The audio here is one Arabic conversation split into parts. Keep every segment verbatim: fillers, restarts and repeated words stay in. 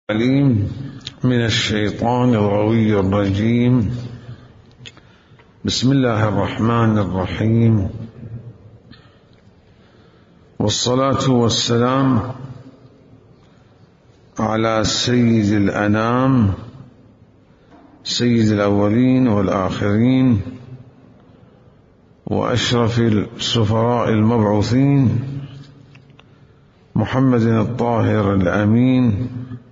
العليم من الشيطان الغوي الرجيم. بسم الله الرحمن الرحيم، والصلاة والسلام على سيد الأنام سيد الأولين والآخرين وأشرف السفراء المبعوثين محمد الطاهر الأمين،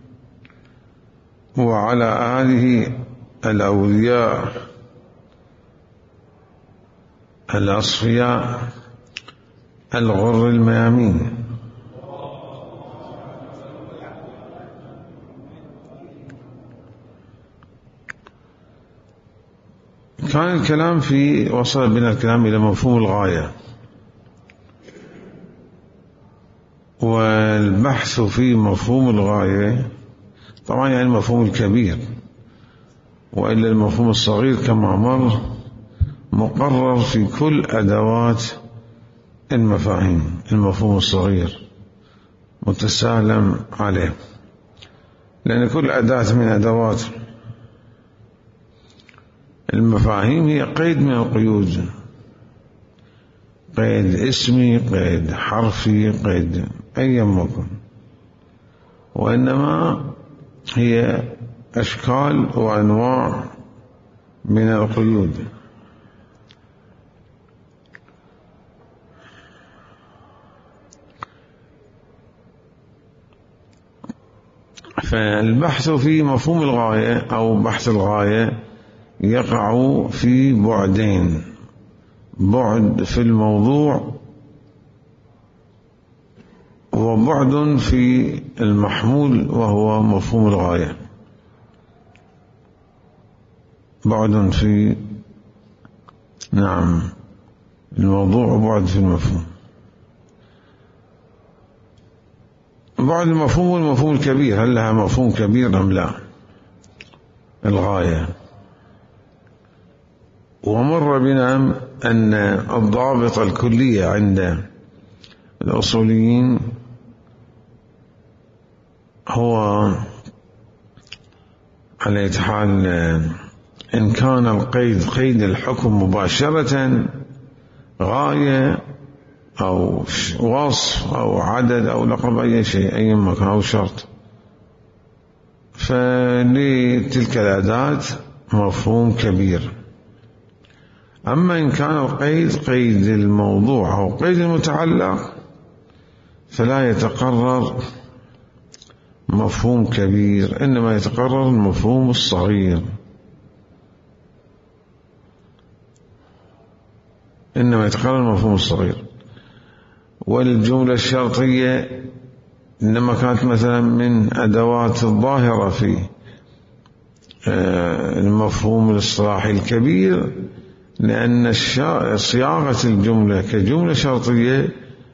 وعلى آله الأولياء الأصفياء الغر الميامين. كان الكلام في وصل بنا الكلام إلى مفهوم الغاية، والبحث في مفهوم الغاية طبعا يعني المفهوم الكبير، وإلا المفهوم الصغير كما مر مقرر في كل أدوات المفاهيم. المفهوم الصغير متسالم عليه، لأن كل أداة من أدوات المفاهيم هي قيد من القيود، قيد اسمي، قيد حرفي، قيد أي مكان، وإنما هي أشكال وأنواع من القيود. فالبحث في مفهوم الغاية أو بحث الغاية يقع في بعدين: بعد في الموضوع، وبعد في المحمول وهو مفهوم الغاية. بعد في نعم الموضوع وبعد في المفهوم. بعد المفهوم والمفهوم الكبير، هل لها مفهوم كبير أم لا الغاية؟ ومر بنا أن الضابط الكلية عند الأصوليين هو على أي حال إن كان القيد قيد الحكم مباشرة غاية أو وصف أو عدد أو لقب أي شيء أي مكان أو شرط، فلتلك الأداة مفهوم كبير. أما إن كان القيد قيد الموضوع أو قيد المتعلق فلا يتقرر مفهوم كبير، إنما يتقرر المفهوم الصغير، إنما يتقرر المفهوم الصغير. والجملة الشرطية إنما كانت مثلا من أدوات الظاهرة في المفهوم الاصطلاحي الكبير، لأن صياغة الجملة كجملة شرطية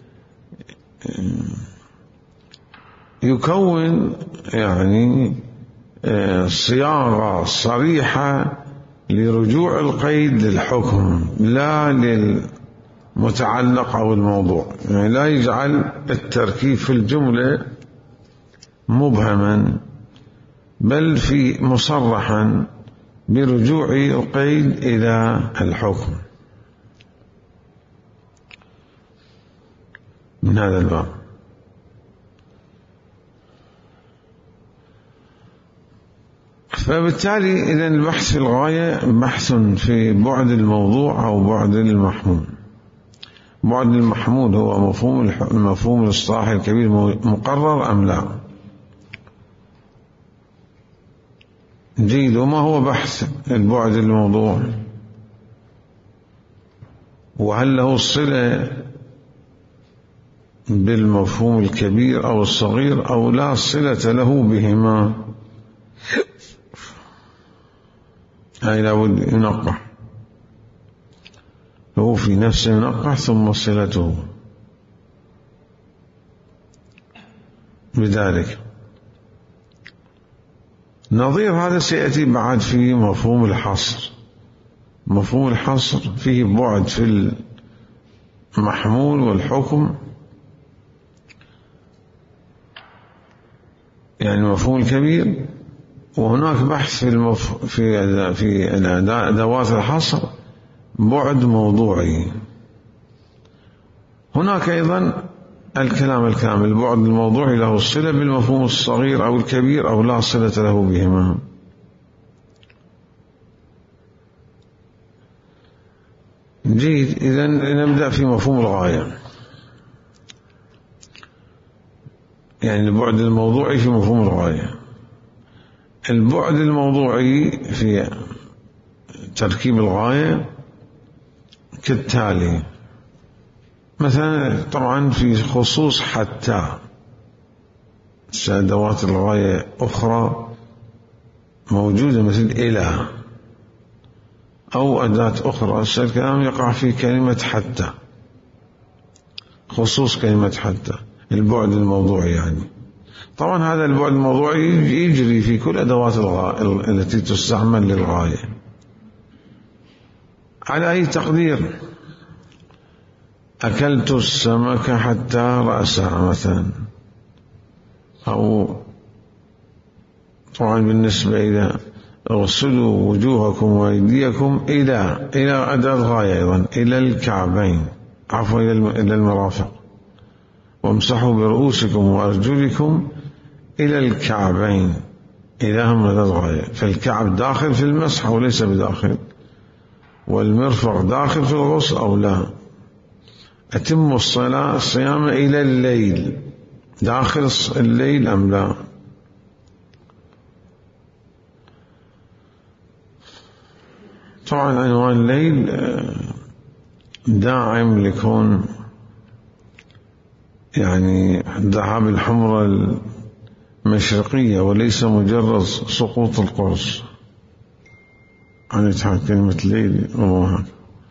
يكون يعني صياغة صريحة لرجوع القيد للحكم لا للمتعلق أو الموضوع، يعني لا يجعل التركيب في الجملة مبهما، بل في مصرحا برجوع القيد إلى الحكم من هذا الباب. فبالتالي إذن البحث في الغاية بحث في بعد الموضوع أو بعد المحمول. بعد المحمول هو مفهوم المفهوم الاصطلاحي الكبير مقرر أم لا؟ جيد. وما هو بحث البعد الموضوع؟ وهل له صلة بالمفهوم الكبير أو الصغير أو لا صلة له بهما؟ هاي لابد ينقح، هو في نفسه ينقح ثم صلته بذلك. نظير هذا سيأتي بعد في مفهوم الحصر. مفهوم الحصر فيه بعد في المحمول والحكم يعني المفهوم الكبير. وهناك بحث في المف... في في أدوات الحصر بعد موضوعي. هناك أيضا الكلام الكامل، البعد الموضوعي له الصلة بالمفهوم الصغير أو الكبير أو لا صلة له بهما. جيد، إذن نبدأ في مفهوم الغاية، يعني البعد الموضوعي في مفهوم الغاية. البعد الموضوعي في تركيب الغاية كالتالي: مثلا طبعا في خصوص حتى أدوات الغاية أخرى موجودة مثل إلى، أو أداة أخرى الكلام يقع في كلمة حتى، خصوص كلمة حتى البعد الموضوعي. يعني طبعا هذا البعد الموضوعي يجري في كل أدوات الغاية التي تستعمل للغاية. على أي تقدير: أكلت السمك حتى رأسه مثلا، أو طبعا بالنسبة إلى اغسلوا وجوهكم وأيديكم إلى إلى أداة غاية أيضا، إلى الكعبين، عفوا إلى المرافق، وامسحوا برؤوسكم وأرجلكم إلى الكعبين، إلى هم أداة غاية. فالكعب داخل في المسح أو ليس بداخل، والمرفق داخل في الغسل أو لا. أتم الصلاة الصيام إلى الليل، داخل الليل أم لا. طبعا عنوان الليل داعم لكون يعني ذهاب الحمرة المشرقية وليس مجرد سقوط القرص عن كلمة ليل وهكذا.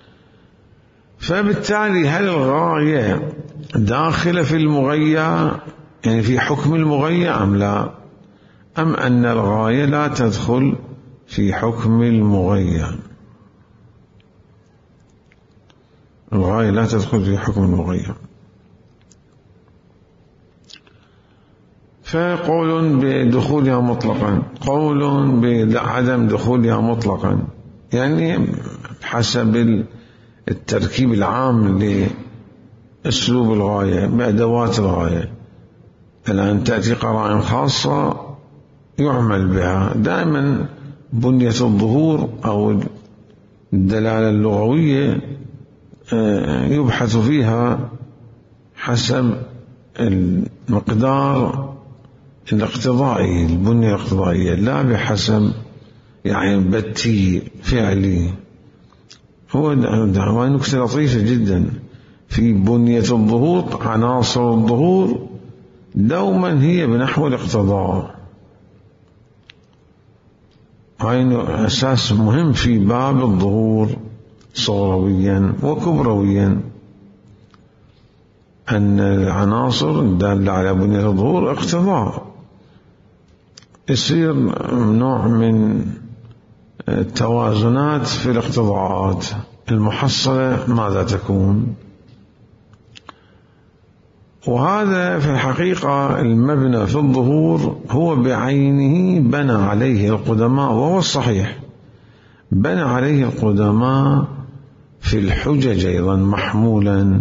فبالتالي هل الغاية داخلة في المغية، يعني في حكم المغية أم لا، أم أن الغاية لا تدخل في حكم المغية؟ الغاية لا تدخل في حكم المغية. فقول بدخولها مطلقا، قول بعدم دخولها مطلقا، يعني حسب التركيب العام لأسلوب الغاية بأدوات الغاية. الآن تأتي قرائن خاصة يعمل بها دائما. بنية الظهور أو الدلالة اللغوية يبحث فيها حسب المقدار الاقتضائي، البنية الاقتضائية، لا بحسب يعني بتي فعلي. هو دعوة نكتة لطيفة جدا في بنية الظهور. عناصر الظهور دوما هي بنحو الاقتضاء، هاي أساس مهم في باب الظهور صغرويا وكبرويا، أن العناصر الدالة على بنية الظهور اقتضاء. يصير نوع من التوازنات في الاقتضاءات، المحصلة ماذا تكون؟ وهذا في الحقيقة المبنى في الظهور هو بعينه بنى عليه القدماء، وهو الصحيح بنى عليه القدماء في الحجج أيضا محمولا.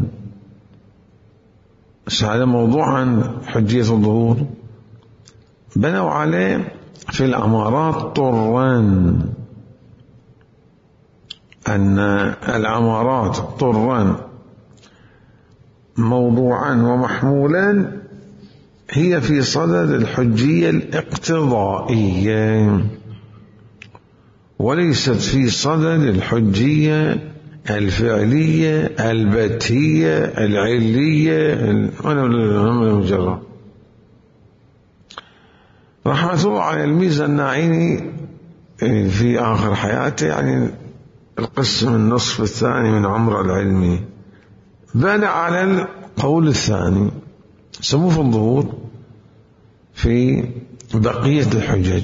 هذا موضوعا حجية الظهور بنوا عليه في الأمارات طرا، أن الأمارات طرا موضوعا ومحمولا هي في صدد الحجية الاقتضائية، وليست في صدد الحجية الفعلية البتية العلية المجرد. رحمة الله على الميزة الناعيني في آخر حياته، يعني القسم النصف الثاني من عمره العلمي، بنى على القول الثاني سموه في الظهور في بقية الحجج،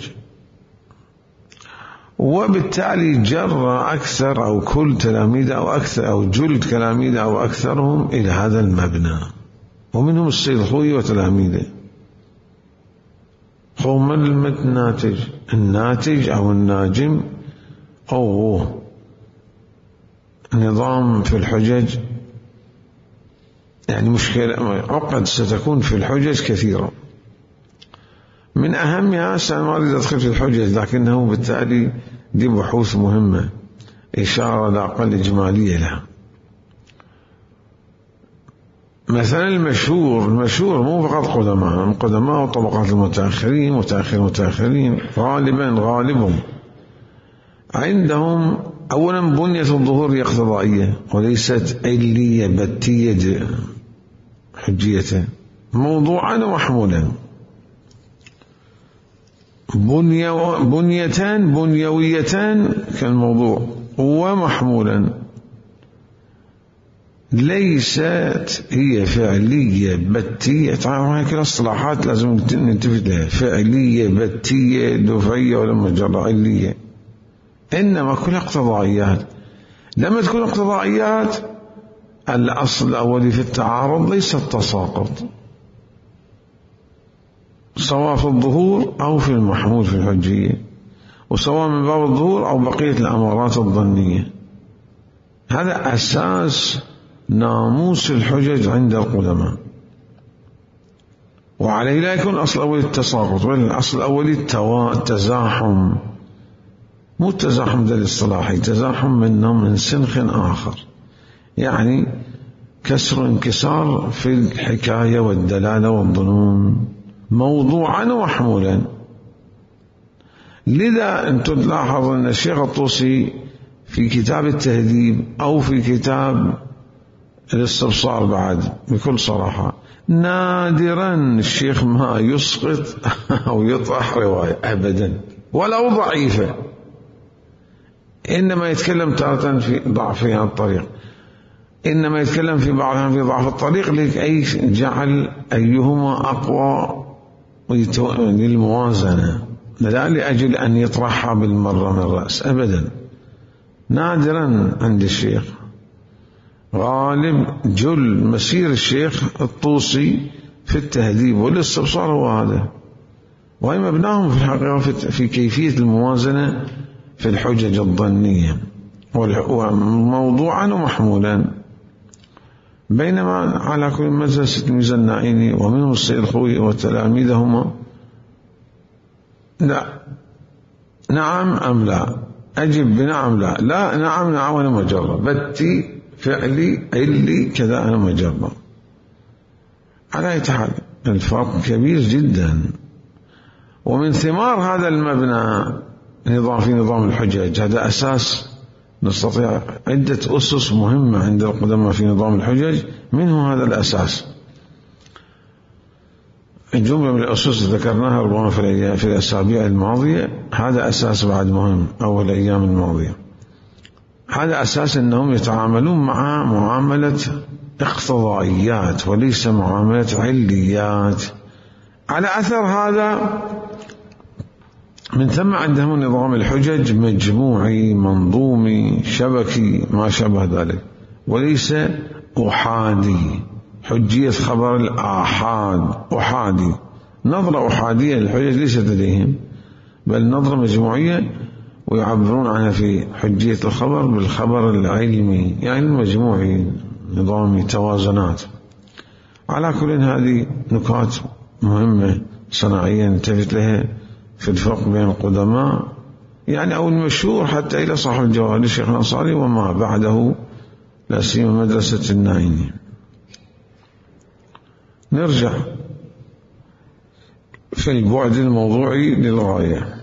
وبالتالي جر أكثر أو كل تلاميذه أو أكثر أو جل تلاميذه أو أكثرهم إلى هذا المبنى، ومنهم السيد الخوئي وتلاميذه. هو ما الناتج؟ الناتج أو الناجم أو نظام في الحجج، يعني مشكلة عقد ستكون في الحجج كثيرة، من أهمها أنا ما أريد أدخل في الحجج، لكنه بالتالي دي بحوث مهمة إشارة لا أقل إجمالية لها. مثلا المشهور المشهور مو فقط قدماء، القدماء وطبقات المتأخرين متأخر متأخرين غالبا غالبهم عندهم أولا بنية الظهور هي اقتضائية وليست علية بتية حجية، موضوعا ومحمولا، بنية بنيتان بنيويتان كالموضوع ومحمولا، ليست هي فعلية بتية. طبعا هيك الاصطلاحات لازم ننتبه لها، فعلية بتية دفعية ولا مجرد علية، إنما كلها اقتضائيات. لما تكون اقتضائيات الأصل الأولي في التعارض ليس التساقط، سواء في الظهور أو في المحمول في الحجية، وسواء من باب الظهور أو بقية الأمارات الظنية. هذا أساس ناموس الحجج عند القدماء، وعليه لا يكون الأصل الأولي التساقط، بل الأصل الأولي التزاحم، مو التزاحم ذا الاصطلاحي، تزاحم من من سنخ آخر، يعني كسر انكسار في الحكاية والدلالة والظنون موضوعا ومحمولا. لذا أنتم تلاحظ أن الشيخ الطوسي في كتاب التهذيب أو في كتاب الاستبصار بعد بكل صراحة نادرا الشيخ ما يسقط أو يطرح رواية أبدا ولو ضعيفة، إنما يتكلم تارة في ضعفها الطريق، إنما يتكلم في بعضها في ضعف الطريق لكي جعل أيهما أقوى للموازنة، لا لأجل أن يطرحها بالمرة من الرأس أبدا. نادرا عند الشيخ، غالب جل مسير الشيخ الطوسي في التهذيب والاستبصار هو هذا، وهي مبناهم في الحقيقة في كيفية الموازنة في الحجج الظنية وموضوعا ومحمولا. بينما على كل مجلس تلميذ النائيني ومنهم السيد الخوي وتلاميذهما لا نعم أم لا، أجب بنعم لا، لا نعم نعم أنا مجرب، بتي فعلي علي كذا أنا مجرب. على يتحال الفرق كبير جدا، ومن ثمار هذا المبنى نظام في نظام الحجج، هذا أساس نستطيع عدة أسس مهمة عند القدماء في نظام الحجج، منه هذا الأساس. الجملة من الأسس ذكرناها ربما في الأسابيع الماضية، هذا أساس بعد مهم أول الأيام الماضية. هذا أساس أنهم يتعاملون مع معاملة اقتضائيات وليس معاملة عليات. على أثر هذا من ثم عندهم نظام الحجج مجموعي منظومي شبكي ما شابه ذلك، وليس أحادي، حجية خبر الآحاد أحادي، نظرة أحادية للحجج ليست لديهم، بل نظرة مجموعية، ويعبرون عنها في حجية الخبر بالخبر العلمي، يعني المجموعي نظامي توازنات. على كل هذه نكات مهمة صناعية نلتفت لها في الفرق بين القدماء، يعني أو المشهور حتى إلى صاحب الجواهر الشيخ الأنصاري وما بعده لا سيما مدرسة النائيني. نرجع في البعد الموضوعي للغاية.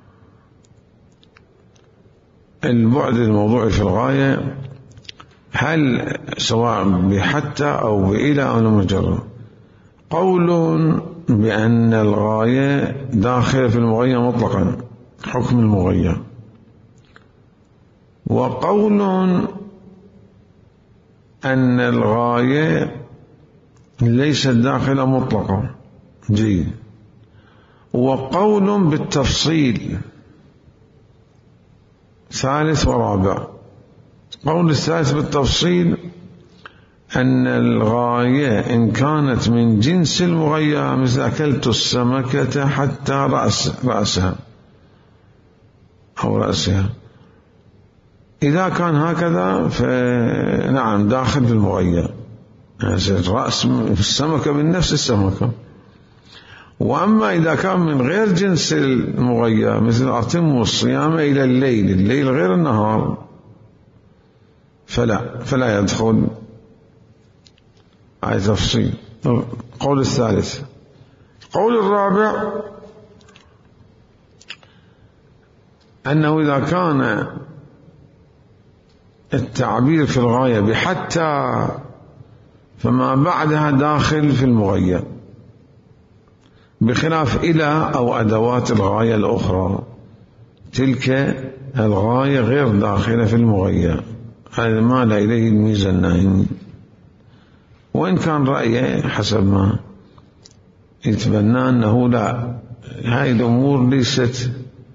البعد الموضوعي في الغاية هل سواء بحتى أو بإلى أو مجرد، قول بأن الغاية داخل في المغير مطلقا حكم المغير، وقول أن الغاية ليست داخلة مطلقا جيد، وقول بالتفصيل ثالث ورابع. قول الثالث بالتفصيل أن الغاية إن كانت من جنس المغية، مثل أكلت السمكة حتى رأس رأسها أو رأسها، إذا كان هكذا فنعم داخل في المغية، رأس السمكة من نفس السمكة. وأما إذا كان من غير جنس المغية، مثل أتم الصيام إلى الليل، الليل غير النهار، فلا فلا يدخل. هذا تفصيل. القول الثالث. القول الرابع أنه إذا كان التعبير في الغاية بحتى فما بعدها داخل في المغية، بخلاف إلى أو أدوات الغاية الأخرى، تلك الغاية غير داخلة في المغية. هذا ما لا إليه الميزة النائم، وإن كان رأيه حسب ما يتبنى أنه لا، هاي الأمور ليست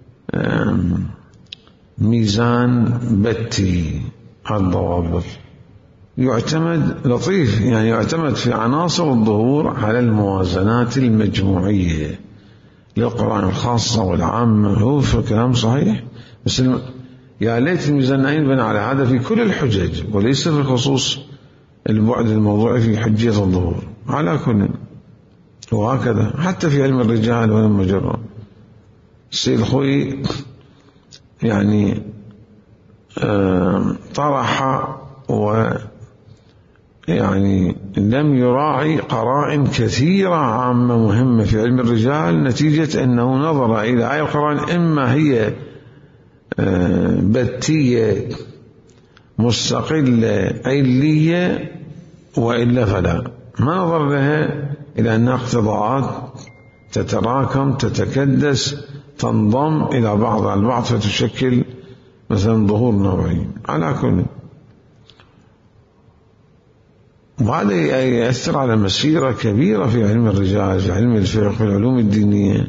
ميزان بتي. الضوابط يعتمد لطيف، يعني يعتمد في عناصر الظهور على الموازنات المجموعية للقرآن الخاصة والعامة. هو في كلام صحيح، بس الم... يا ليت الميزانين بنى على هذا في كل الحجج، وليس في خصوص البعد الموضوعي في حجية الظهور. على كل، وهكذا حتى في علم الرجال والمجرى. السيد الخوي يعني طرح ويعني لم يراعي قرائن كثيرة عامة مهمة في علم الرجال، نتيجة أنه نظر إلى آية القرآن إما هي بتية مستقلة علية وإلا فلا، ما نظر لها إلى أنها اقتضاءات تتراكم تتكدس تنضم إلى بعض البعض فتشكل مثلا ظهور نوعي. على كل، وهذا يأثر على مسيرة كبيرة في علم الرجال، في علم الفقه، في العلوم الدينية.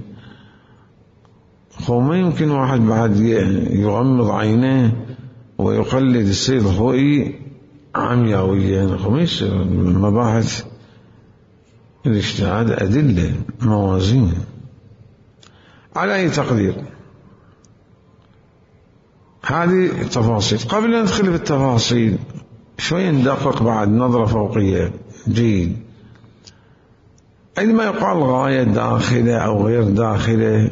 وما يمكن واحد بعد يغمض عينيه ويقلد السيد الخوئي عمياويا. خميس المباحث الاجتهاد أدلة موازين. على أي تقدير هذه التفاصيل. قبل أن ندخل في التفاصيل شوي ندقق بعد نظرة فوقية جيد. عندما يقال غاية داخلة أو غير داخلة،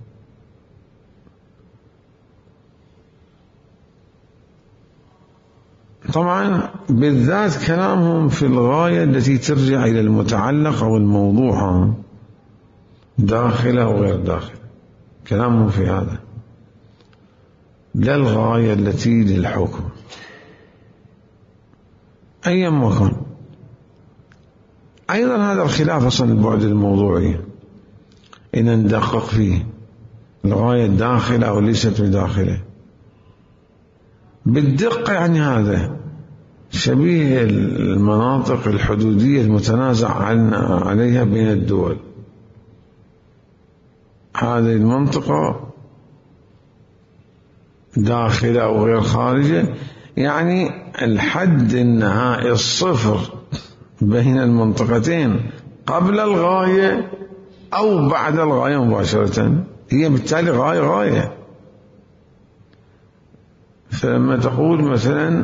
طبعا بالذات كلامهم في الغاية التي ترجع إلى المتعلق أو الموضوع، داخلة أو غير داخلة، كلامهم في هذا، لا الغاية التي للحكم أيا ما كان. أيضا هذا الخلاف أصلا البعد الموضوعي إن ندقق فيه، الغاية داخلة أو ليست بداخلة بالدقة. يعني هذا شبيه المناطق الحدودية المتنازع عليها بين الدول. هذه المنطقة داخلة أو غير خارجة، يعني الحد النهائي الصفر بين المنطقتين قبل الغاية أو بعد الغاية مباشرة، هي بالتالي غاية غاية. فلما تقول مثلا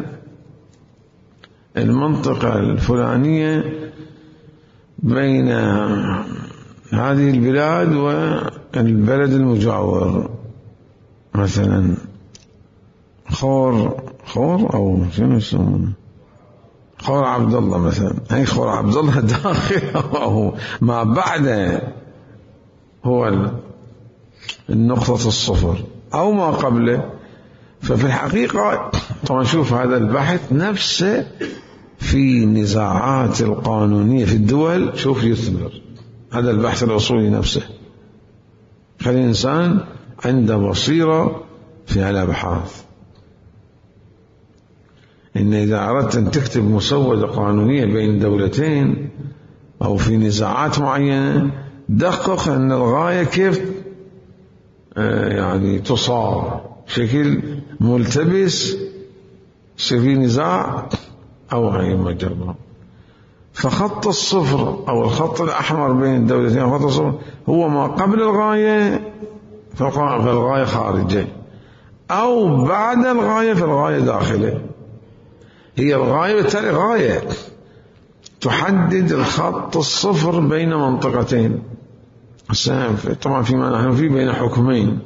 المنطقة الفلانية بين هذه البلاد والبلد المجاور، مثلا خور خور أو شنو يسمونه خور عبد الله مثلا، هي خور عبد الله داخل أو ما بعد هو النقطة الصفر أو ما قبله. ففي الحقيقة طبعا شوف هذا البحث نفسه في نزاعات القانونية في الدول، شوف يثمر هذا البحث الأصولي نفسه. خلي الإنسان عنده بصيرة في هالأبحاث. إن إذا أردت أن تكتب مسودة قانونية بين دولتين أو في نزاعات معينة، دقق أن الغاية كيف يعني تصار بشكل ملتبس، في نزاع أو غير مجرد. فخط الصفر أو الخط الأحمر بين الدولتين خط الصفر هو ما قبل الغاية فالغاية خارجة، أو بعد الغاية فالغاية داخلة. هي الغاية بالتالي غاية تحدد الخط الصفر بين منطقتين. طبعا فيما نحن فيه بين حكمين،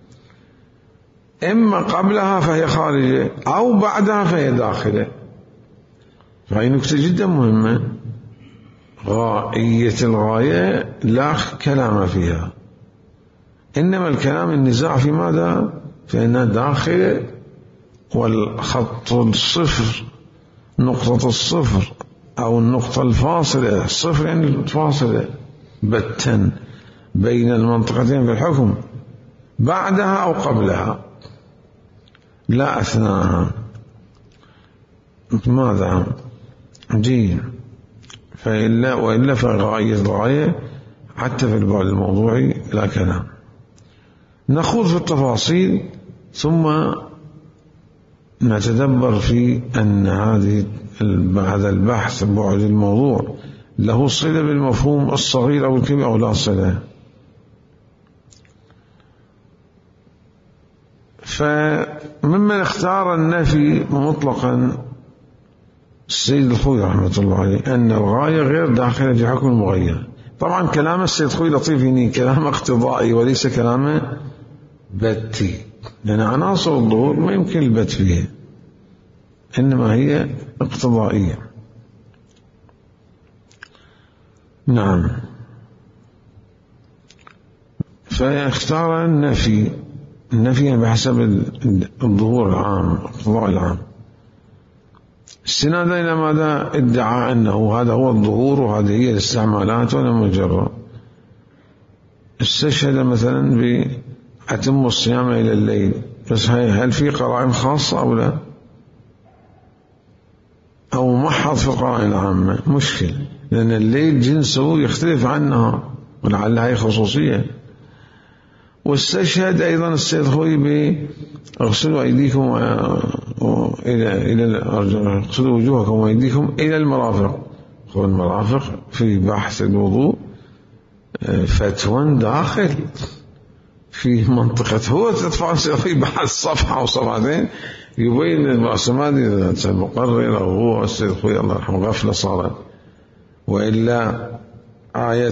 إما قبلها فهي خارجة أو بعدها فهي داخلة. فهي نكتة جدا مهمة. غائية الغاية لا كلام فيها، إنما الكلام النزاع في ماذا؟ فإنها داخلة، والخط الصفر نقطة الصفر أو النقطة الفاصلة، الصفر يعني الفاصلة بتا بين المنطقتين في الحكم بعدها أو قبلها لا أثناءها. ماذا؟ جيد. فإلا وإلا فغاية الغاية حتى في البعد الموضوعي لا كلام. نخوض في التفاصيل ثم نتدبر في أن هذه هذا البحث بعد الموضوع له صلة بالمفهوم الصغير أو الكبير أو لا صلة. فممن اختار النفي مطلقا السيد الخوي رحمة الله عليه أن الغاية غير داخلة في حكم المغير. طبعا كلام السيد الخوي لطيف هنا كلام اقتضائي وليس كلام بتي، لأن عناصر الظهور ما يمكن البت فيها، إنما هي اقتضائية. نعم. فاختار النفي النفي بحسب الظهور العام الاقتضاء العام استنادا إلى ماذا؟ ادعى أنه هذا هو الظهور وهذه هي الاستعمالات ولا مجرد. استشهد مثلا بأتم الصيام إلى الليل، بس هل في قرائن خاصة أو لا؟ أو محض في القرائن العامة؟ مشكل، لأن الليل جنسه يختلف عن النهار ولعل هي خصوصية. واستشهد أيضا السيد خوي بأغسلوا أيديكم إلى إلى اغسلوا وجوهكم وأيديكم إلى المرافق. هو المرافق في بحث الوضوء فتوى داخل في منطقة، هو تدفع في بحث صفحة أو صفحتين يبين المقسمات إذا المقرر أو هو السيد خوي الله يرحمه غفلة صارت، وإلا آية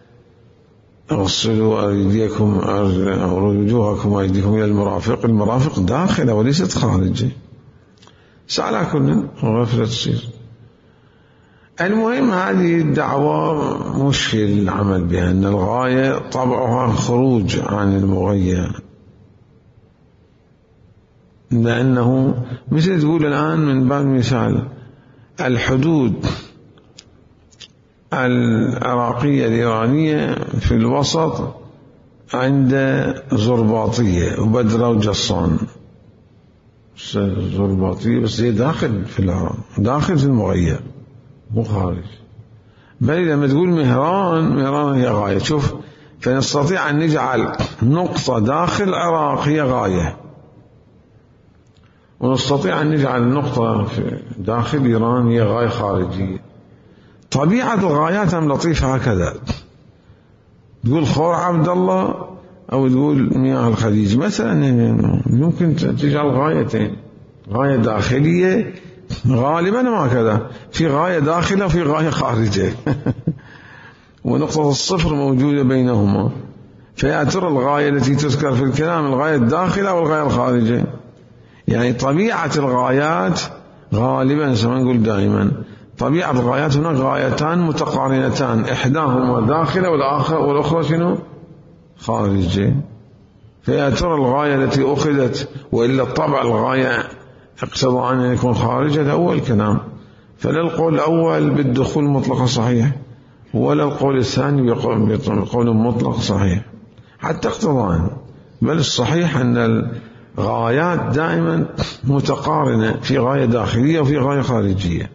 اغسلوا أيديكم أو وجوهكم وأيديكم إلى المرافق، المرافق داخلة وليست خارجة. سأل كل غفلة تصير. المهم هذه الدعوة مشكل العمل بها، أن الغاية طبعها خروج عن المغير، لأنه مثل تقول الآن من باب مثال الحدود العراقية الإيرانية في الوسط عند زرباطية وبدرة وجصان. زرباطية بس هي داخل في العراق، داخل في المغير مو خارج. بل لما تقول مهران، مهران هي غاية. شوف، فنستطيع أن نجعل نقطة داخل العراق هي غاية، ونستطيع أن نجعل نقطة داخل إيران هي غاية خارجية. طبيعة الغايات هم لطيفة هكذا، تقول خور عبد الله أو تقول مياه الخليج مثلا، يمكن تجعل غايتين، غاية داخلية غالبا ما كذا، في غاية داخلة وفي غاية خارجة ونقطة الصفر موجودة بينهما. فيا ترى الغاية التي تذكر في الكلام الغاية الداخلة والغاية الخارجة؟ يعني طبيعة الغايات غالبا سما نقول دائما طبيعة الغايات هناك غايتان متقارنتان، إحداهما داخلة والآخر والأخرى شنو؟ خارجة. فيا ترى الغاية التي أخذت وإلا طبع الغاية اقتضى أن يكون خارجة؟ هذا أول كلام. فلا القول الأول بالدخول مطلق صحيح، ولا القول الثاني بقول مطلق صحيح حتى اقتضاء، بل الصحيح أن الغايات دائما متقارنة، في غاية داخلية وفي غاية خارجية.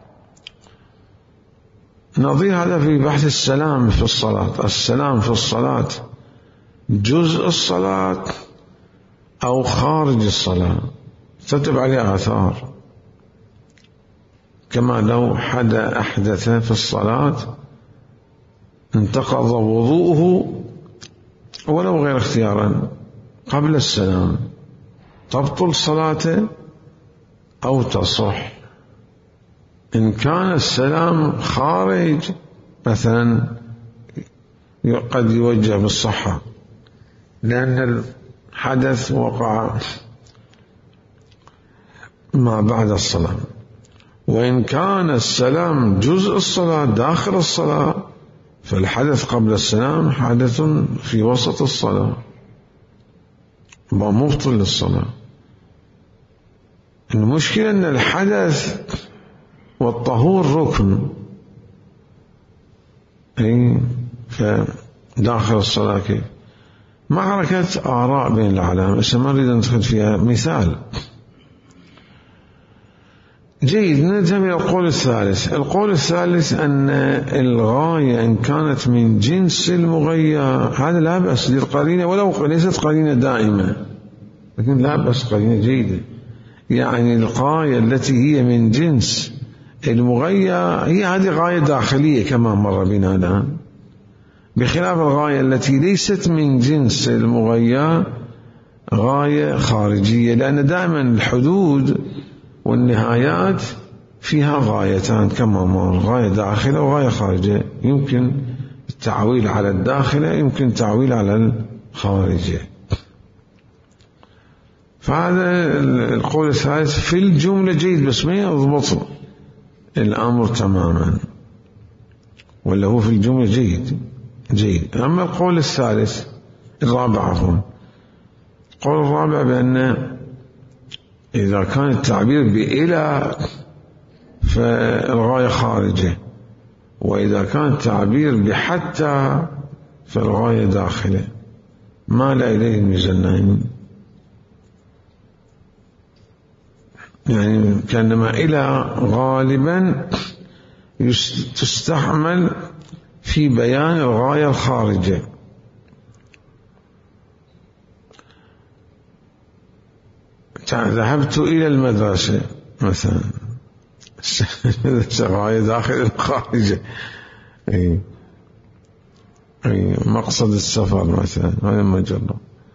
نظير هذا في بحث السلام في الصلاة. السلام في الصلاة جزء الصلاة أو خارج الصلاة؟ تتبع عليه آثار. كما لو حد أحدث في الصلاة انتقض وضوءه ولو غير اختيارا قبل السلام، تبطل صلاته أو تصح. إن كان السلام خارج مثلا قد يوجه بالصحة لأن الحدث وقع ما بعد الصلاة. وإن كان السلام جزء الصلاة داخل الصلاة فالحدث قبل السلام حدث في وسط الصلاة مبطل للصلاة. المشكلة أن الحدث والطهور ركن أي فداخل الصلاة كيف؟ معركة آراء بين العلماء بس ما نريد ندخل فيها. مثال جيد، نذهب إلى القول الثالث. القول الثالث أن الغاية إن كانت من جنس المغية هذا لا بأس للقرينة، ولو ليست قرينة دائمة لكن لا بأس، قرينة جيدة. يعني الغاية التي هي من جنس المغية هي هذه غاية داخلية كما مر بنا الآن، بخلاف الغاية التي ليست من جنس المغية غاية خارجية، لأن دائما الحدود والنهايات فيها غايتان كما مر، غاية داخلة وغاية خارجية. يمكن التعويل على الداخلة، يمكن التعويل على الخارجية. فهذا القول الثالث في الجملة جيد بس ما يضبط الأمر تماما، ولا هو في الجملة جيد جيد. أما القول الثالث الرابع عفوا القول الرابع بأن إذا كان التعبير بإلى فالغاية خارجة، وإذا كان التعبير بحتى فالغاية داخلة. ما لا إليه الميزانين، يعني كأنما إلى غالبا تستعمل في بيان الغاية الخارجة. ذهبت إلى المدرسة مثلا غاية داخل خارجة، أي أي مقصد السفر مثلا هذا مجرد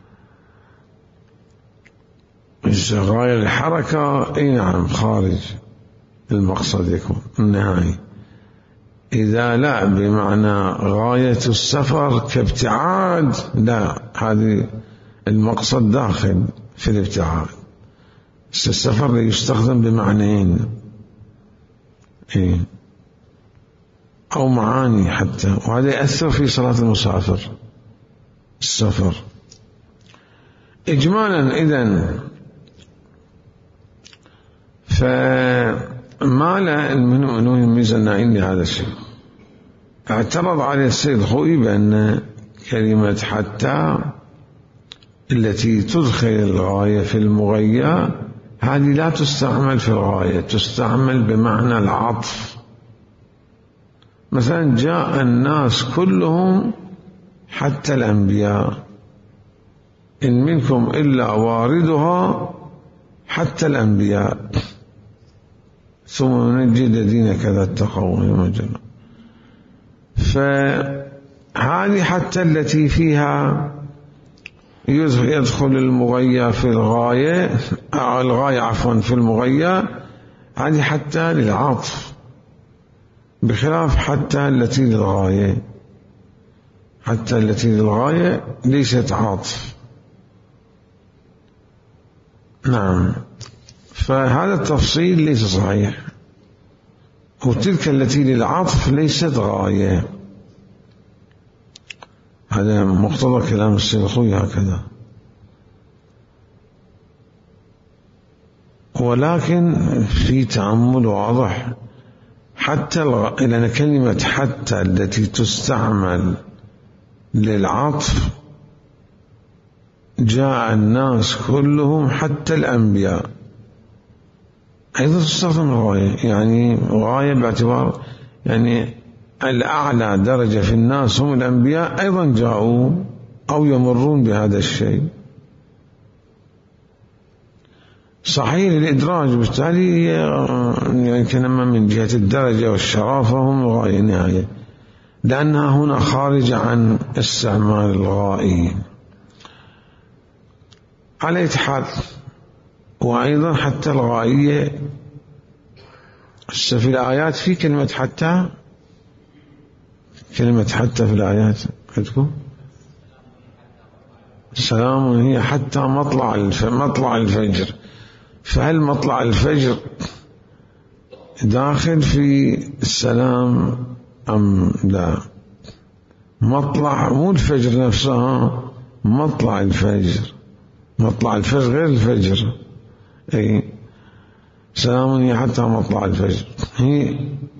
غاية الحركة، أي نعم خارج المقصد يكون النهائي. إذا لا بمعنى غاية السفر كابتعاد، لا هذه المقصد داخل في الابتعاد. السفر يستخدم بمعنيين إيه؟ أو معاني حتى، وهذا يأثر في صلاة المسافر السفر. إجمالا إذن فما لا الميزانين لهذا الشيء. اعترض عليه السيد الخوئي بأن كلمة حتى التي تدخل الغاية في المغية هذه لا تستعمل في الغاية، تستعمل بمعنى العطف. مثلا جاء الناس كلهم حتى الأنبياء، إن منكم إلا واردها حتى الأنبياء ثم ننجي الذين كذا اتقوا ومجنوا. فهذه حتى التي فيها يدخل المغية في الغاية أو الغاية عفوا في المغية، هذه حتى للعطف، بخلاف حتى التي للغاية. حتى التي للغاية ليست عطف. نعم، فهذا التفصيل ليس صحيح. وتلك التي للعطف ليست غاية. هذا مقتضى كلام السيد الخوئي هكذا. ولكن في تأمل واضح حتى الغ... لأن كلمة حتى التي تستعمل للعطف جاء الناس كلهم حتى الأنبياء أيضا تستخدم الغاية، يعني غاية باعتبار يعني الأعلى درجة في الناس هم الأنبياء أيضا جاءوا أو يمرون بهذا الشيء. صحيح الإدراج، بالتالي يمكن أما من جهة الدرجة والشرافة هم الغاية النهاية، لأنها هنا خارجة عن استعمال الغائي على حال. وأيضا حتى الغائية في الآيات في كلمة حتى، كلمة حتى في الآيات عندكم سلام هي حتى مطلع مطلع الفجر، فهل مطلع الفجر داخل في السلام أم لا؟ مطلع مو الفجر نفسها، مطلع الفجر، مطلع الفجر غير الفجر. أي سلام هي حتى مطلع الفجر، هي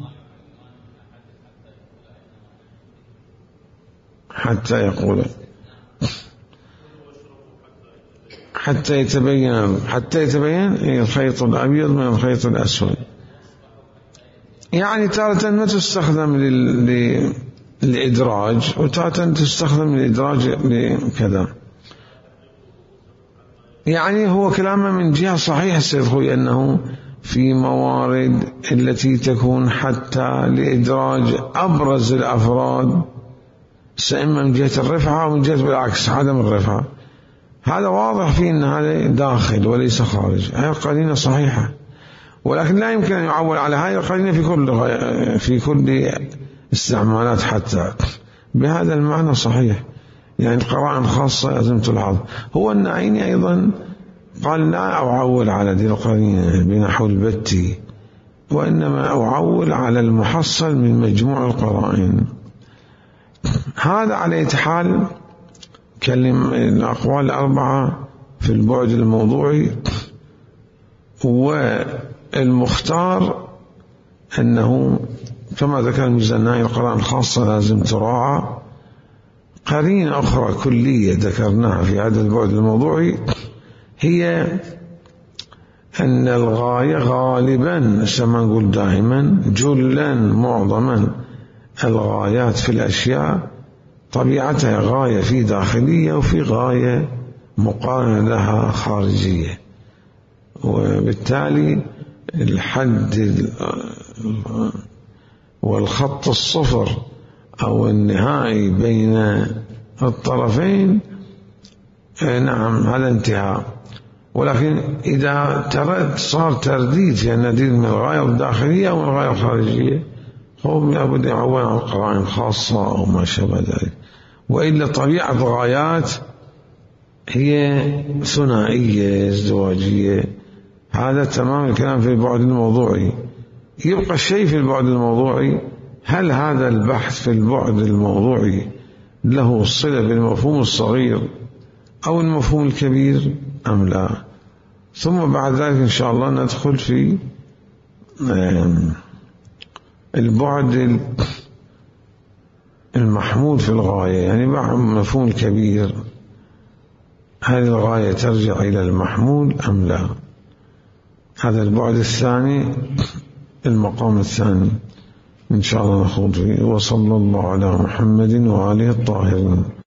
حتى يقول حتى يتبين حتى يتبين الخيط الأبيض من الخيط الأسود. يعني تارة ما تستخدم للإدراج، وتارة تستخدم للإدراج لكذا. يعني هو كلامه من جهة صحيح السيد خوي، أنه في موارد التي تكون حتى لإدراج أبرز الأفراد، سإما من جهة الرفعة أو من جهة بالعكس عدم الرفعة، هذا واضح فيه أن هذا داخل وليس خارج. هذه قرينة صحيحة، ولكن لا يمكن أن يعول على هذه القرينة في كل في كل استعمالات حتى بهذا المعنى صحيح. يعني قرائن خاصة لازم تلحظ. هو النعيني أيضا قال لا أعول على ذي القرينة بنحو البتي، وإنما أعول على المحصل من مجموع القرائن. هذا على حال كلم الأقوال الأربعة في البعد الموضوعي. والمختار أنه كما ذكر الميزاني القرائن الخاصة لازم تراعى. قرينة أخرى كلية ذكرناها في هذا البعد الموضوعي هي أن الغاية غالبا كما نقول دائما جلا معظما الغايات في الأشياء طبيعتها غاية في داخلية وفي غاية مقارنة لها خارجية، وبالتالي الحد والخط الصفر أو النهائي بين الطرفين نعم هذا انتهاء. ولكن إذا ترد صار ترديد في النديد من الغاية الداخلية أو من الغاية الخارجية، هو لابد يعول على قرائن خاصة أو ما شابه ذلك. وإلا طبيعة الغايات هي ثنائية ازدواجية. هذا تمام الكلام في البعد الموضوعي. يبقى الشيء في البعد الموضوعي، هل هذا البحث في البعد الموضوعي له صلة بالمفهوم الصغير أو المفهوم الكبير أم لا؟ ثم بعد ذلك إن شاء الله ندخل في البعد المحمود في الغاية، يعني مفهوم الكبير، هل الغاية ترجع إلى المحمود أم لا؟ هذا البعد الثاني، المقام الثاني إن شاء الله نخوض فيه. وصلى الله على محمد وآله الطاهرين.